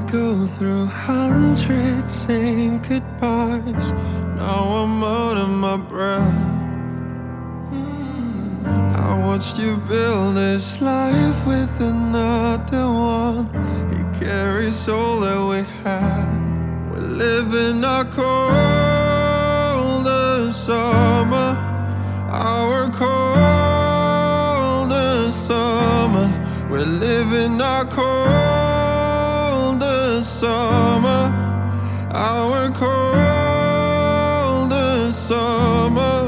go through hundreds saying goodbyes. Now I'm out of my breath. I watched you build this life with another one. He carries all that we had. We're living our coldest summer, our coldest summer. We're living our coldest summer, our coldest summer.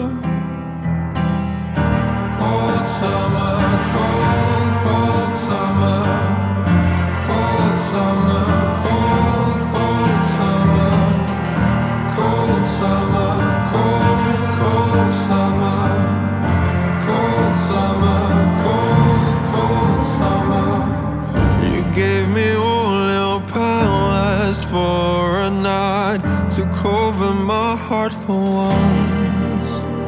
Cold summer, cold, cold summer. Cold summer, cold, cold summer. Cold summer, cold, cold summer. Cold summer, cold, cold summer. You gave me all your powers for a night, took over my heart for once.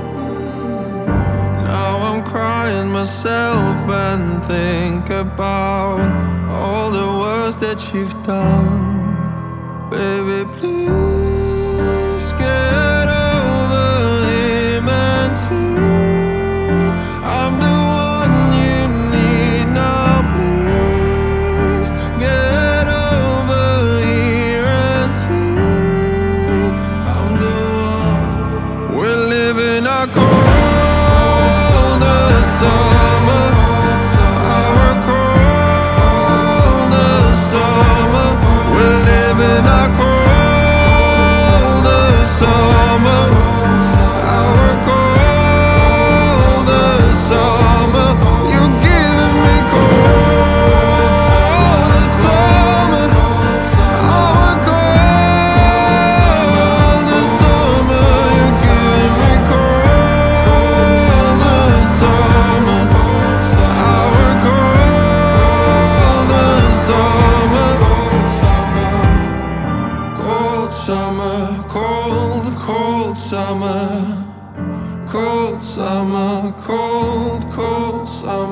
Now I'm crying myself and think about all the words that you've done. Baby, please get over him and see I'm the one you need now. Please get over here and see I'm the one. We're living our coldest summer, our coldest summer. We're living our coldest summer, our coldest summer. You give me coldest summer, our coldest summer. You give me coldest summer, our coldest summer. Cold summer, cold, cold summer. Cold summer, cold, cold summer.